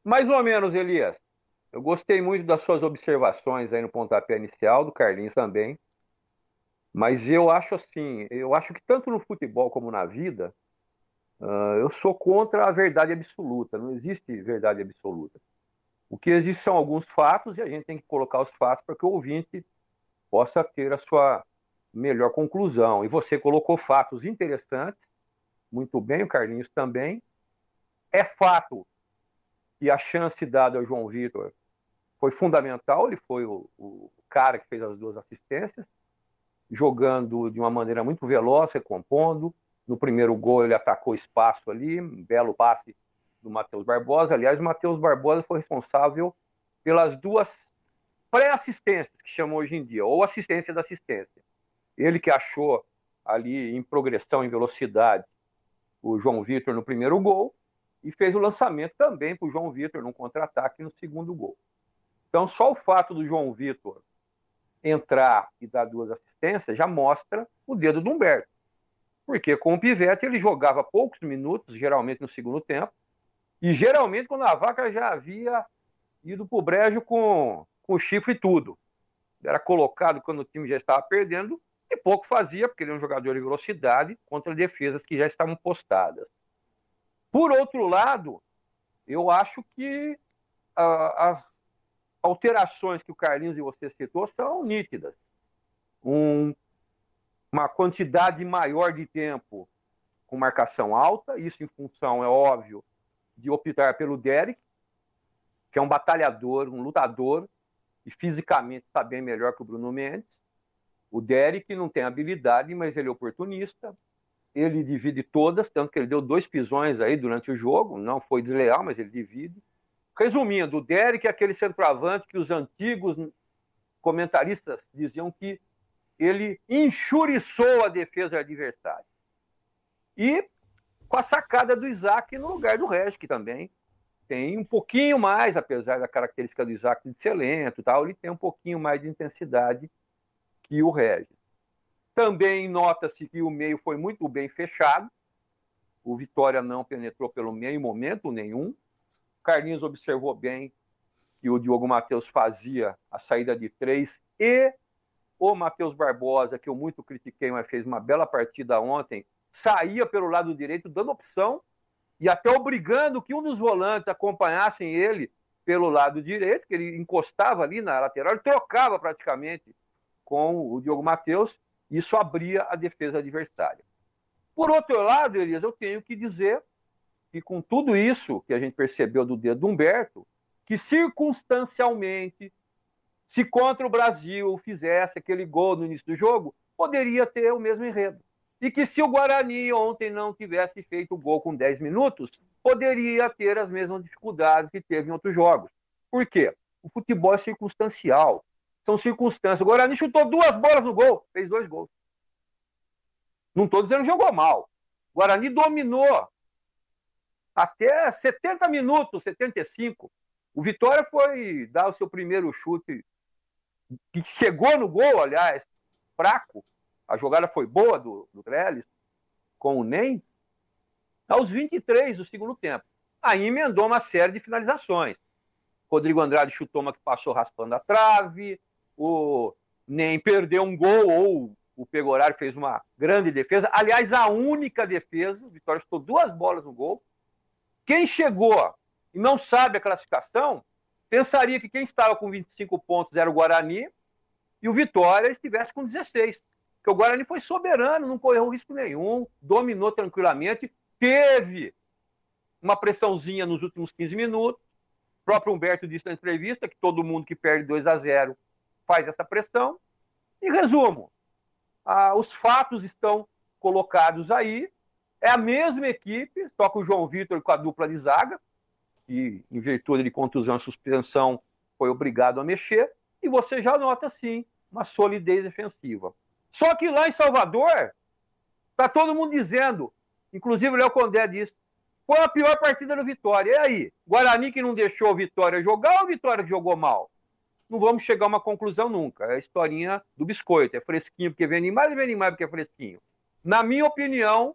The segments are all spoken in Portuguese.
Mais ou menos, Elias. Eu gostei muito das suas observações aí no pontapé inicial, do Carlinhos também. Mas eu acho assim, eu acho que tanto no futebol como na vida, eu sou contra a verdade absoluta. Não existe verdade absoluta. O que existe são alguns fatos e a gente tem que colocar os fatos para que o ouvinte possa ter a sua melhor conclusão. E você colocou fatos interessantes, muito bem, o Carlinhos também. É fato que a chance dada ao João Vitor foi fundamental, ele foi o cara que fez as duas assistências, jogando de uma maneira muito veloz, recompondo. No primeiro gol ele atacou espaço ali, um belo passe do Matheus Barbosa. Aliás, o Matheus Barbosa foi responsável pelas duas pré-assistências, que chamam hoje em dia, ou assistência da assistência. Ele que achou ali em progressão, em velocidade, o João Vitor no primeiro gol e fez o lançamento também para o João Vitor num contra-ataque no segundo gol. Então, só o fato do João Vitor entrar e dar duas assistências já mostra o dedo do Humberto. Porque com o Pivete ele jogava poucos minutos, geralmente no segundo tempo, e geralmente quando a vaca já havia ido para o brejo com o chifre e tudo. Era colocado quando o time já estava perdendo e pouco fazia, porque ele é um jogador de velocidade contra defesas que já estavam postadas. Por outro lado, eu acho que as alterações que o Carlinhos e você citou são nítidas. Uma quantidade maior de tempo com marcação alta, isso em função, é óbvio, de optar pelo Derek, que é um batalhador, um lutador, e fisicamente está bem melhor que o Bruno Mendes. O Derek não tem habilidade, mas ele é oportunista, ele divide todas, tanto que ele deu 2 pisões aí durante o jogo, não foi desleal, mas ele divide. Resumindo, o Derek é aquele centroavante que os antigos comentaristas diziam que ele enxuriçou a defesa adversária. E com a sacada do Isaac no lugar do Regis, que também tem um pouquinho mais, apesar da característica do Isaac de ser lento, tal, ele tem um pouquinho mais de intensidade que o Regis. Também nota-se que o meio foi muito bem fechado, o Vitória não penetrou pelo meio em momento nenhum. Carlinhos observou bem que o Diogo Matheus fazia a saída de 3 e o Matheus Barbosa, que eu muito critiquei, mas fez uma bela partida ontem, saía pelo lado direito, dando opção e até obrigando que um dos volantes acompanhassem ele pelo lado direito, que ele encostava ali na lateral, ele trocava praticamente com o Diogo Matheus, e isso abria a defesa adversária. Por outro lado, Elias, eu tenho que dizer que com tudo isso que a gente percebeu do dedo do Humberto, que circunstancialmente, se contra o Brasil fizesse aquele gol no início do jogo, poderia ter o mesmo enredo. E que se o Guarani ontem não tivesse feito o gol com 10 minutos, poderia ter as mesmas dificuldades que teve em outros jogos. Por quê? O futebol é circunstancial. São circunstâncias. O Guarani chutou 2 bolas no gol, fez 2 gols. Não estou dizendo que jogou mal. O Guarani dominou até 70 minutos, 75. O Vitória foi dar o seu primeiro chute, que chegou no gol, aliás, fraco. A jogada foi boa do Trellis, com o Ney, aos 23 do segundo tempo. Aí emendou uma série de finalizações. Rodrigo Andrade chutou uma que passou raspando a trave, o Ney perdeu um gol, ou o Pegoraro fez uma grande defesa. Aliás, a única defesa, o Vitória chutou 2 bolas no gol. Quem chegou e não sabe a classificação, pensaria que quem estava com 25 pontos era o Guarani e o Vitória estivesse com 16. Porque o Guarani foi soberano, não correu risco nenhum, dominou tranquilamente, teve uma pressãozinha nos últimos 15 minutos. O próprio Humberto disse na entrevista que todo mundo que perde 2-0 faz essa pressão. Em resumo, os fatos estão colocados aí. É a mesma equipe, só que o João Vitor com a dupla de zaga, que em virtude de contusão e suspensão foi obrigado a mexer, e você já nota, sim, uma solidez defensiva. Só que lá em Salvador, está todo mundo dizendo, inclusive o Léo Condé disse, foi a pior partida do Vitória. E aí? Guarani que não deixou o Vitória jogar ou o Vitória que jogou mal? Não vamos chegar a uma conclusão nunca. É a historinha do biscoito. É fresquinho porque vem mais porque é fresquinho. Na minha opinião,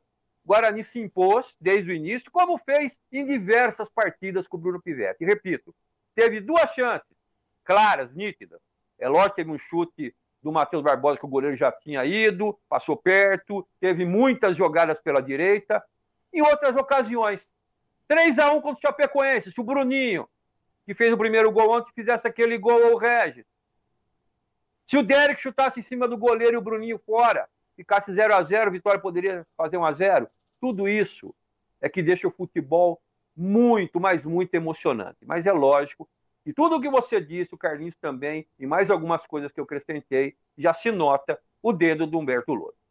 o Guarani se impôs desde o início, como fez em diversas partidas com o Bruno Pivetti. E repito, teve 2 chances claras, nítidas. É lógico que teve um chute do Matheus Barbosa que o goleiro já tinha ido, passou perto, teve muitas jogadas pela direita. Em outras ocasiões, 3-1 contra o Chapecoense, se o Bruninho, que fez o primeiro gol ontem, fizesse aquele gol ao Regis. Se o Derek chutasse em cima do goleiro e o Bruninho fora, ficasse 0-0, a Vitória poderia fazer 1-0. Tudo isso é que deixa o futebol muito, mas muito emocionante. Mas é lógico que tudo o que você disse, o Carlinhos também, e mais algumas coisas que eu acrescentei, já se nota o dedo do Humberto Lousa.